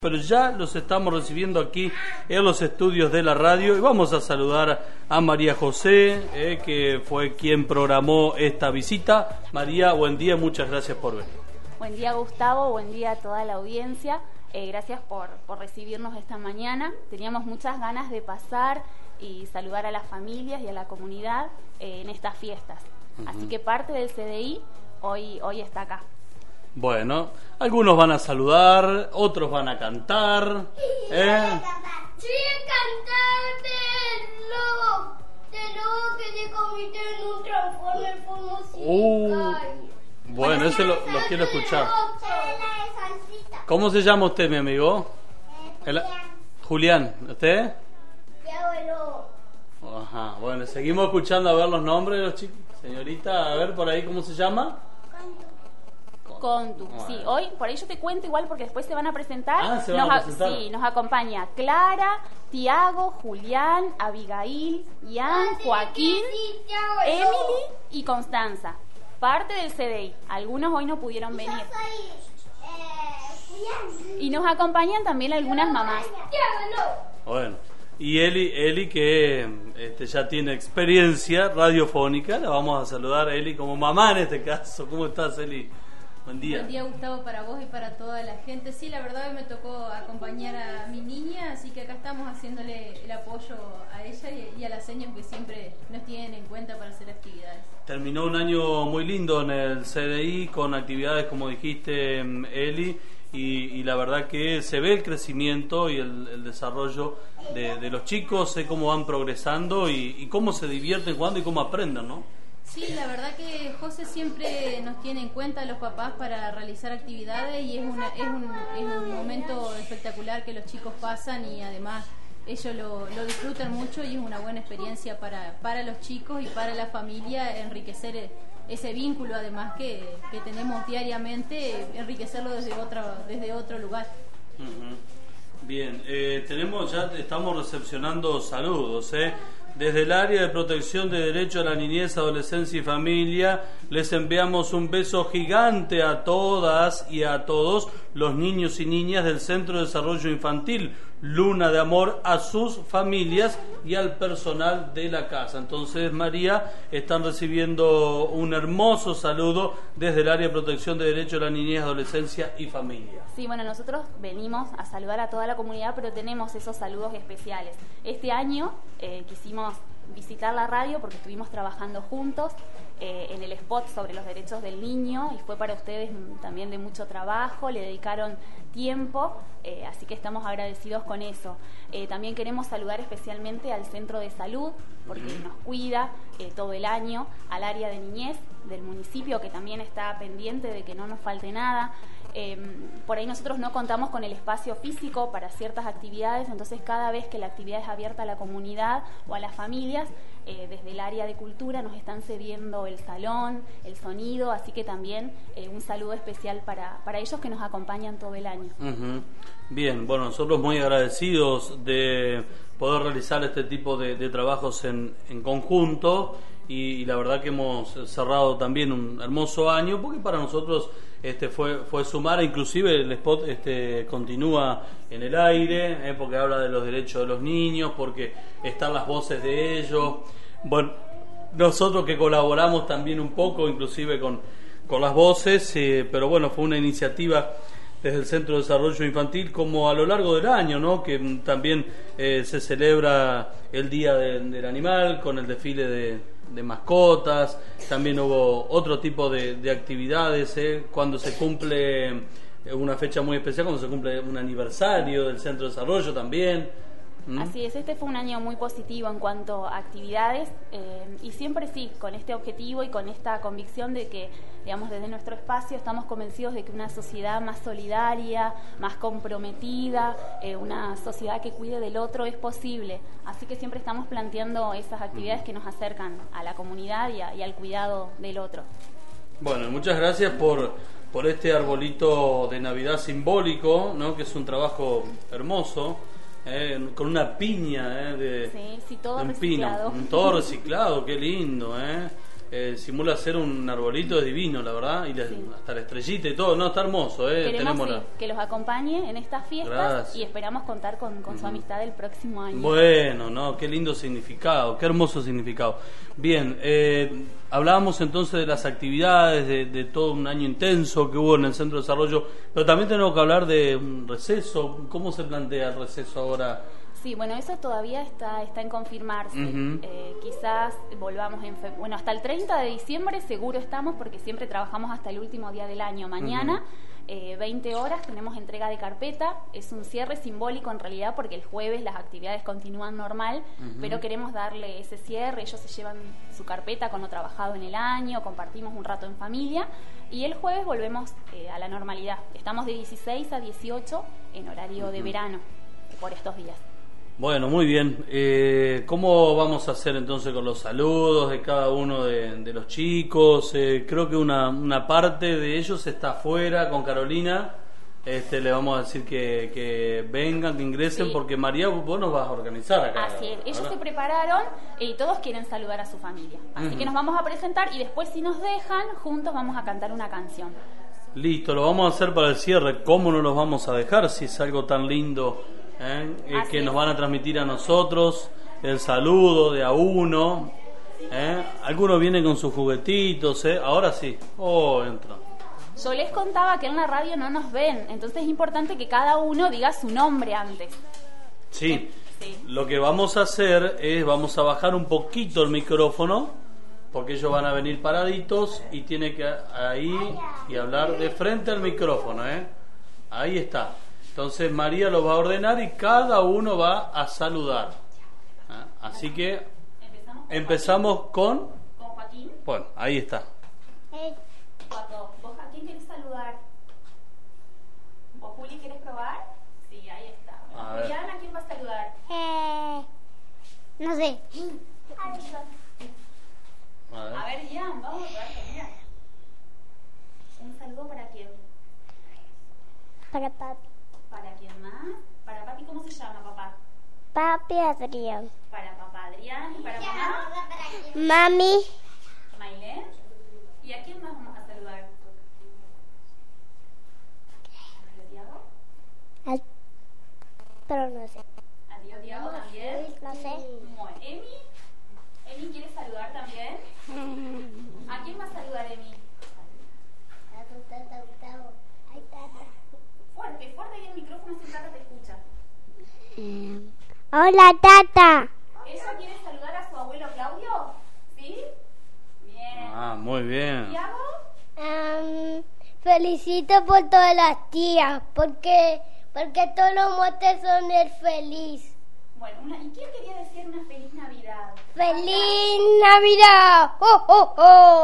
Pero ya los estamos recibiendo aquí en los estudios de la radio y vamos a saludar a María José, que fue quien programó esta visita. María, buen día, muchas gracias por venir. Buen día, Gustavo, buen día a toda la audiencia. Gracias por recibirnos esta mañana. Teníamos muchas ganas de pasar y saludar a las familias y a la comunidad en estas fiestas. Así que parte del CDI hoy está acá. Bueno, algunos van a saludar, otros van a cantar. Sí, cantar del lobo que se convirtió en un transformer musical. Bueno, ese lo quiero escuchar. ¿Cómo se llama usted, mi amigo? Julián. ¿Usted? Ajá, bueno, seguimos escuchando a ver los nombres de los chicos. Señorita, a ver por ahí, ¿cómo se llama? Contu. Sí, hoy por ahí yo te cuento igual porque después se van a presentar. ¿Se van a presentar? Sí, nos acompaña Clara, Tiago, Julián, Abigail, Ian, Joaquín, Emily y Constanza. Parte del CDI. Algunos hoy no pudieron venir. Y nos acompañan también algunas mamás. Bueno, y Eli que ya tiene experiencia radiofónica, la vamos a saludar a Eli como mamá en este caso. ¿Cómo estás, Eli? Buen día. Buen día, Gustavo, para vos y para toda la gente. Sí, la verdad me tocó acompañar a mi niña, así que acá estamos haciéndole el apoyo a ella y a las señas que siempre nos tienen en cuenta para hacer actividades. Terminó un año muy lindo en el CDI con actividades, como dijiste, Eli, y la verdad que se ve el crecimiento y el desarrollo de los chicos, sé cómo van progresando y cómo se divierten jugando y cómo aprenden, ¿no? Sí, la verdad que José siempre nos tiene en cuenta a los papás para realizar actividades y es un momento espectacular que los chicos pasan y además ellos lo disfrutan mucho y es una buena experiencia para los chicos y para la familia enriquecer ese vínculo además que tenemos diariamente, enriquecerlo desde otro lugar. Bien, estamos recepcionando saludos, Desde el área de protección de derechos a la niñez, adolescencia y familia, les enviamos un beso gigante a todas y a todos los niños y niñas del Centro de Desarrollo Infantil Luna de Amor, a sus familias y al personal de la casa. Entonces, María, están recibiendo un hermoso saludo desde el área de protección de derechos a la niñez, adolescencia y familia. Sí, bueno, nosotros venimos a saludar a toda la comunidad, pero tenemos esos saludos especiales. Este año quisimos visitar la radio porque estuvimos trabajando juntos en el spot sobre los derechos del niño y fue para ustedes también de mucho trabajo, le dedicaron tiempo, así que estamos agradecidos con eso. También queremos saludar especialmente al centro de salud porque nos cuida todo el año, al área de niñez del municipio que también está pendiente de que no nos falte nada. Por ahí nosotros no contamos con el espacio físico para ciertas actividades, entonces cada vez que la actividad es abierta a la comunidad o a las familias, desde el área de cultura nos están cediendo el salón, el sonido, así que también un saludo especial para ellos que nos acompañan todo el año. Bien, bueno, nosotros muy agradecidos de poder realizar este tipo de trabajos en conjunto y la verdad que hemos cerrado también un hermoso año porque para nosotros fue sumar, inclusive el spot continúa en el aire, porque habla de los derechos de los niños, porque están las voces de ellos. Bueno, nosotros que colaboramos también un poco, inclusive con las voces, pero bueno, fue una iniciativa desde el Centro de Desarrollo Infantil, como a lo largo del año, ¿no? Que también se celebra el Día del Animal con el desfile de mascotas, también hubo otro tipo de actividades, cuando se cumple una fecha muy especial, cuando se cumple un aniversario del Centro de Desarrollo también. Así es, este fue un año muy positivo en cuanto a actividades y siempre sí, con este objetivo y con esta convicción de que, digamos, desde nuestro espacio estamos convencidos de que una sociedad más solidaria, más comprometida, una sociedad que cuide del otro es posible. Así que siempre estamos planteando esas actividades que nos acercan a la comunidad y al cuidado del otro. Bueno, muchas gracias por este arbolito de Navidad simbólico, ¿no? Que es un trabajo hermoso. Con una piña sí, todo de un reciclado. pino, todo reciclado, qué lindo, simula ser un arbolito, es divino, la verdad, y hasta la estrellita y todo, no, está hermoso, Queremos que los acompañe en estas fiestas. Gracias. Y esperamos contar con su amistad el próximo año. Bueno, no, qué lindo significado, qué hermoso significado. Bien, hablábamos entonces de las actividades, de todo un año intenso que hubo en el Centro de Desarrollo, pero también tenemos que hablar de un receso. ¿Cómo se plantea el receso ahora? Sí, bueno, eso todavía está en confirmarse. Quizás volvamos hasta el 30 de diciembre seguro estamos, porque siempre trabajamos hasta el último día del año. Mañana, 20 horas, tenemos entrega de carpeta. Es un cierre simbólico en realidad, porque el jueves las actividades continúan normal, pero queremos darle ese cierre. Ellos se llevan su carpeta con lo trabajado en el año, compartimos un rato en familia, y el jueves volvemos a la normalidad. Estamos de 16 a 18 en horario de verano por estos días. Bueno, muy bien. ¿Cómo vamos a hacer entonces con los saludos de cada uno de los chicos? Creo que una parte de ellos está afuera con Carolina. Le vamos a decir que vengan, que ingresen, Sí. Porque María, vos nos vas a organizar acá. Así es, ellos ¿verdad? se prepararon y todos quieren saludar a su familia. Así que nos vamos a presentar y después, si nos dejan, juntos vamos a cantar una canción. Listo, lo vamos a hacer para el cierre. ¿Cómo no los vamos a dejar si es algo tan lindo que es. nos van a transmitir a nosotros? El saludo de a uno. Algunos vienen con sus juguetitos. Ahora sí. Entra. Yo les contaba que en la radio no nos ven, entonces es importante que cada uno diga su nombre antes. Sí. Sí. Lo que vamos a hacer es, vamos a bajar un poquito el micrófono, porque ellos van a venir paraditos y tiene que ahí y hablar de frente al micrófono, Ahí está. Entonces María los va a ordenar y cada uno va a saludar. Así que empezamos con Joaquín. Bueno, ahí está. ¿Vos a quién querés saludar? ¿Vos, Juli, querés probar? Sí, ahí está. A ver. Julián, ¿a quién va a saludar? No sé. A ver, Ian, vamos a probar, mira. ¿Un saludo para quién? Para papi. ¿Para quién más? ¿Para papi cómo se llama, papá? Papi Adrián. Para papá Adrián. ¿Y para mamá? Mami. Mailén. ¿Y a quién más vamos a saludar? ¿A Tiago? Pero no sé. ¿A Tiago también? No sé. Bueno, ¿Emi? ¿Emi quiere saludar también? ¿A quién va a saludar Emi? Fuerte, fuerte ahí el micrófono, si Tata te escucha. Hola, tata. ¿Ella quiere saludar a su abuelo Claudio? ¿Sí? Bien. Muy bien. ¿Tiago? Felicito por todas las tías, porque todos los motes son el feliz. Bueno, ¿y quién quería decir una feliz Navidad? ¡Feliz Navidad! ¡Oh, oh,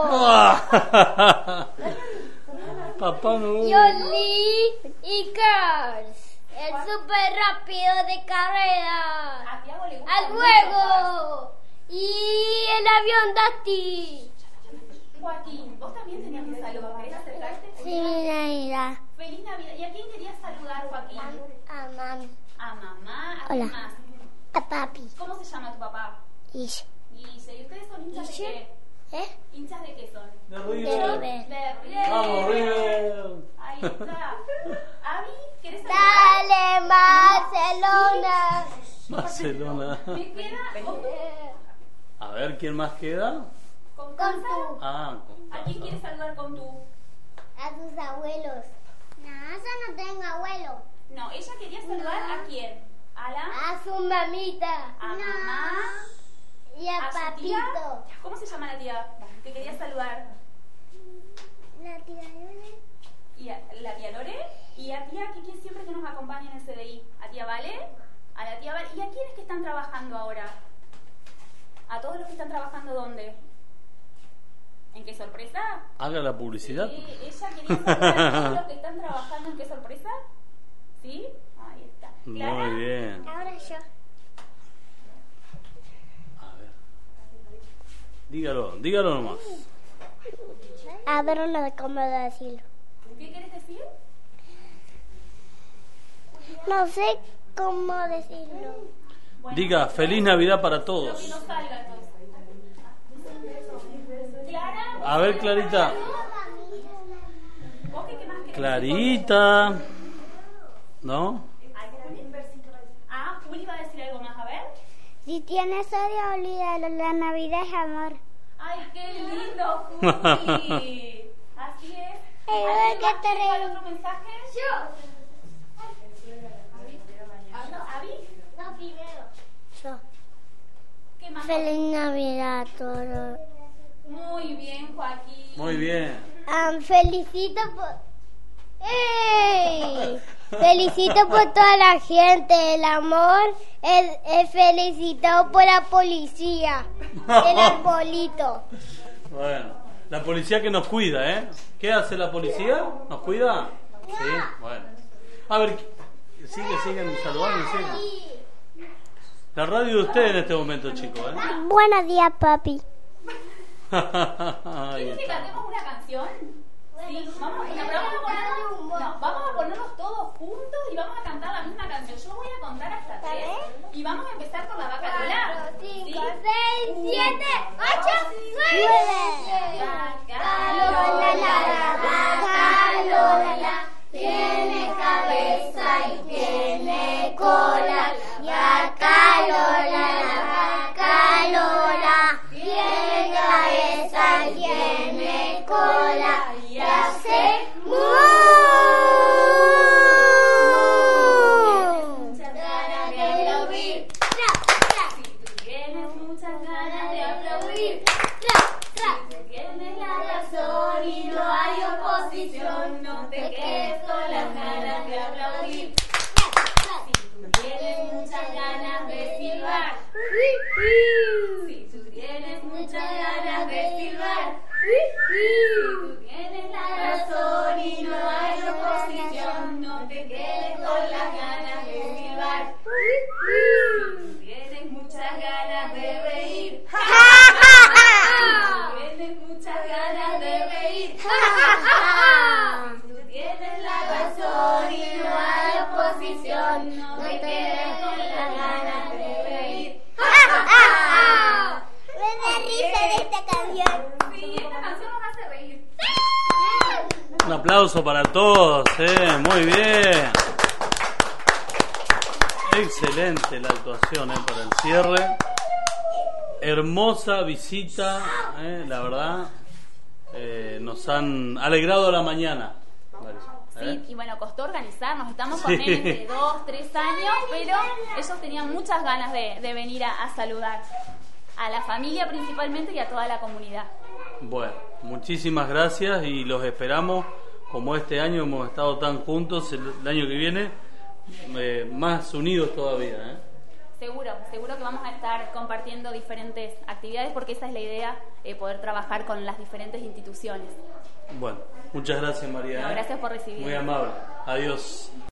oh! Papá no. Yoli y Cars, el súper rápido de carrera. A Tiago le gusta ¡Al mucho juego! Y el avión Dusty. Joaquín, vos también tenías que saludar. ¿Querés acercarte? Sí, Navidad. Feliz Navidad. ¿Y a quién querías saludar, Joaquín? A mami. A mamá. ¿A quién Hola. más? A papi. ¿Cómo se llama tu papá? Ish. Guille. ¿Y ustedes son hinchas de qué? ¿Hinchas de qué son? De De River. River. De River. Vamos, River. Ahí está. Avi, ¿querés saludar? Dale, Barcelona. Barcelona. ¿Me queda? A ver, ¿quién más queda? ¿Con Con Conza? tú. Con ¿A quién quieres saludar con tú? A tus abuelos. No, yo no tengo abuelo. No, ella quería saludar ¿a quién? ¿A la? A su mamita. ¿A mamá? Y a ¿A su tía? papito. ¿Cómo se llama la tía que quería saludar? La tía Lore. ¿Y a la tía Lore? ¿Y a tía que siempre que nos acompaña en el CDI? ¿A tía Vale? A la tía Vale. ¿Y a quiénes que están trabajando ahora? ¿A todos los que están trabajando dónde? ¿En Qué Sorpresa? Haga la publicidad. Sí, ella quería saludar a todos los que están trabajando en Qué Sorpresa. ¿Sí? Ahí está. ¿Clara? Muy bien. Ahora yo. A ver. Dígalo nomás. A ver, no sé cómo decirlo. ¿Qué quieres decir? No sé cómo decirlo. Bueno, Diga, feliz Navidad para lo todos. que nos salga entonces. Clara, A ver, Clarita. Clarita. ¿No? Ah, Juli va a decir algo más, a ver. Si tienes odio, olvídalo, la Navidad es amor. Ay, qué lindo, Juli. Así es. ¿Qué te ¿Hay reí? otro mensaje? ¿Avi? No, primero. Yo. ¿Qué más? Feliz Navidad a todos. Muy bien, Joaquín. Muy bien. Felicito por... ¡Ey! Felicito por toda la gente. El amor es felicitado por la policía. El arbolito. Bueno, la policía que nos cuida, ¿eh? ¿Qué hace la policía? ¿Nos cuida? Sí, bueno. A ver, siguen saludando, siguen. La radio de ustedes en este momento, chicos, ¿eh? Buenos días, papi. Ahí ¿Quieres que está. cantemos una canción? Sí, vamos a ponernos todos juntos y vamos a cantar la misma canción. Yo voy a contar hasta 3 y vamos a empezar con la vaca Lola. 5, ¿Sí? 6, 7, 8, 9. Vaca Lola, la vaca Lola, tiene cabeza y tiene cola. Vaca Lola, la vaca Lola, tiene cabeza y tiene cola. Y hace muchas ganas de aplaudir. Si tú tienes muchas ganas de aplaudir, si tú tienes la razón y no hay oposición, no te quedes con las ganas de aplaudir. Si tú tienes muchas ganas de silbar, si tú tienes muchas ganas de silbar, si tú tienes la razón y no hay oposición, no te quedes con las ganas de silbar. Si tú tienes muchas ganas de reír, si tú tienes muchas ganas de reír, si tú tienes la razón y no hay oposición, no te quedes con las ganas de reír. Me da risa de esta canción. Sí, esta canción nos hace reír. Un aplauso para todos, muy bien. Excelente la actuación, para el cierre. Hermosa visita, la verdad. Nos han alegrado la mañana. Sí, y bueno, costó organizarnos, estamos con nenes de 2, 3 años, pero ellos tenían muchas ganas de venir a saludar a la familia principalmente y a toda la comunidad. Bueno, muchísimas gracias y los esperamos. Como este año hemos estado tan juntos, el año que viene más unidos todavía. Seguro que vamos a estar compartiendo diferentes actividades porque esa es la idea, poder trabajar con las diferentes instituciones. Bueno, muchas gracias, María. No, gracias por recibirme. Muy amable. Adiós.